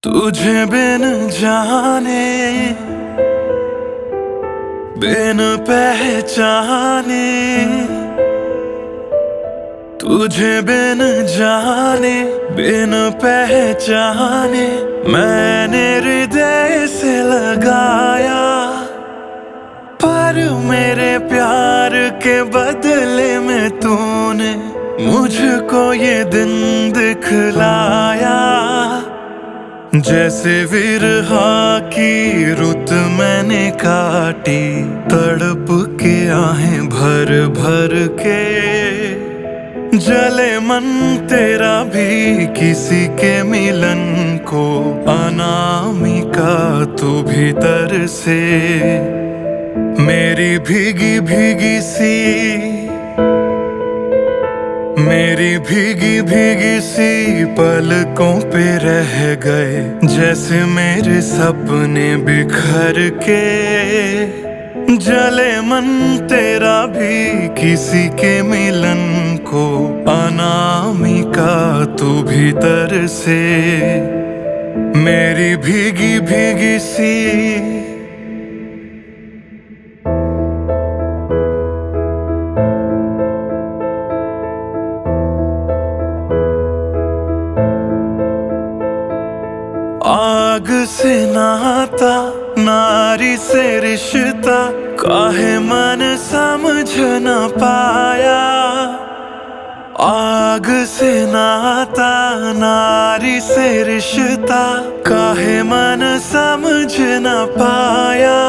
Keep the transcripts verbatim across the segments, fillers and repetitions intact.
तुझे बिन जाने बिन पहचाने, तुझे बिन जाने बिन पहचाने मैंने हृदय से लगाया। पर मेरे प्यार के बदले में तूने मुझको ये दिन दिखलाया। जैसे विरहा की रुत मैंने काटी, तड़प के आहें भर भर के। जले मन तेरा भी किसी के मिलन को, अनामिका तू भीतर से। मेरी भीगी भीगी सी मेरी भीगी भीगी सी पलकों पे रह गए, जैसे मेरे सपने बिखर के। जले मन तेरा भी किसी के मिलन को, अनामिका तू भीतर से। मेरी भीगी भीगी सी आग से नाता, नारी से रिश्ता, काहे मन समझ न पाया। आग से नाता, नारी से रिश्ता, काहे मन समझ न पाया।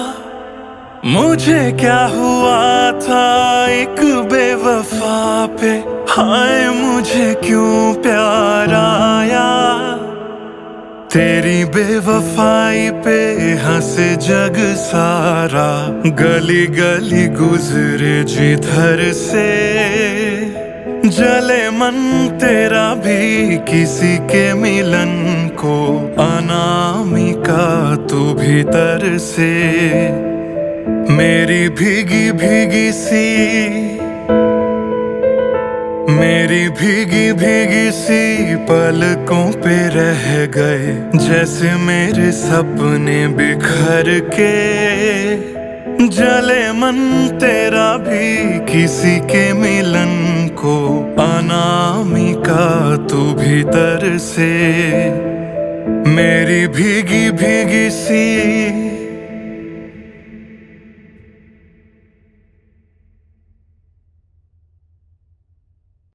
मुझे क्या हुआ था एक बेवफा पे, हाय मुझे क्यों प्यार आया। तेरी बेवफाई पे हंसे जग सारा, गली गली गुजरे जिधर से। जले मन तेरा भी किसी के मिलन को, अनामिका तू भीतर से। मेरी भीगी भीगी सी मेरी भीगी भीगी सी पलकों पे रह गए, जैसे मेरे सपने बिखर के। जले मन तेरा भी किसी के मिलन को, अनामिका तू भीतर से। मेरी भीगी भीगी सी